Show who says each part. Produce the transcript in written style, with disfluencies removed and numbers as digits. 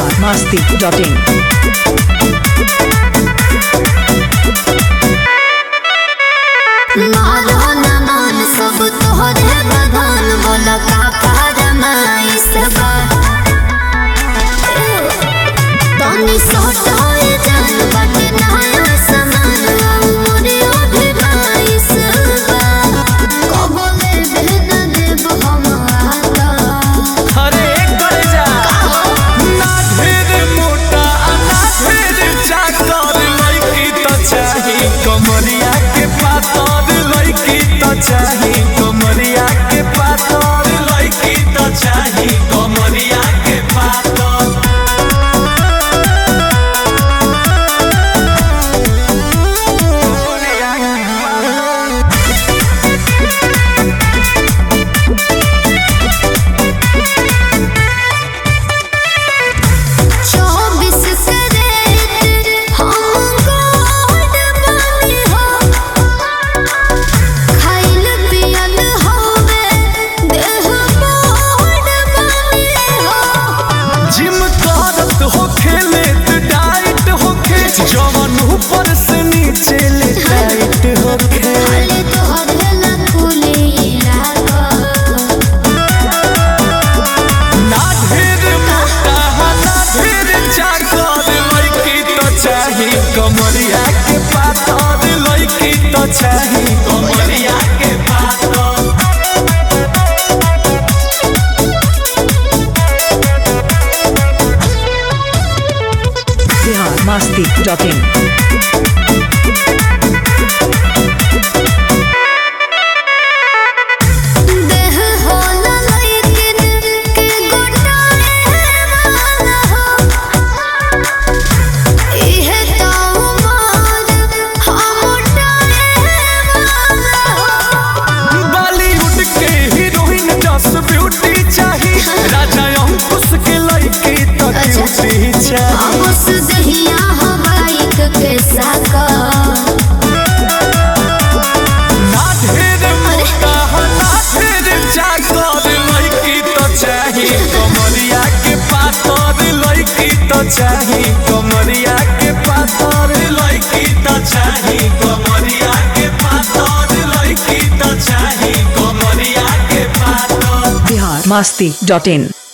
Speaker 1: biharmasti.in
Speaker 2: मारो न मन सब तोहरे बदन बोल का फरमाइश बा तनी सोटाए जान बट नया समान मोरे अभिमाइश बा कबले भेद देब हम आता
Speaker 3: अरे कर जा ना ढेर मोटा ना ढेर चाकर लड़की तो चाही कमरिया के पातर लड़की तो चाही कमरिया के पातर लड़की तो चाही कमरिया के पातर जवन ऊपर से नीचे ले टाइट होके
Speaker 2: हाले तोहरे ला खुले इलाका
Speaker 3: ना ढेर मोटा ना ढेर चाकर लड़की तो चाही कमरिया के पातर लड़की तो चाही कमरिया के पातर
Speaker 1: biharmasti.in
Speaker 2: देह होला लइकिन के गोटाए वाला हो इहे तो उमर हम उठाए वाला हो
Speaker 3: बॉलीवुड के हीरोइन जस ब्यूटी चाही राजा अंकुश के लड़की तो क्यूटी चाही
Speaker 2: अब उस दहिया हो बाइक के साका
Speaker 3: ना ढेर मोटा ना ढेर चाकर लड़की तो चाही कमरिया के पातर लड़की तो चाही कमरिया के पातर लड़की तो चाही कमरिया के पातर लड़की तो चाही कमरिया के पातर
Speaker 1: biharmasti.in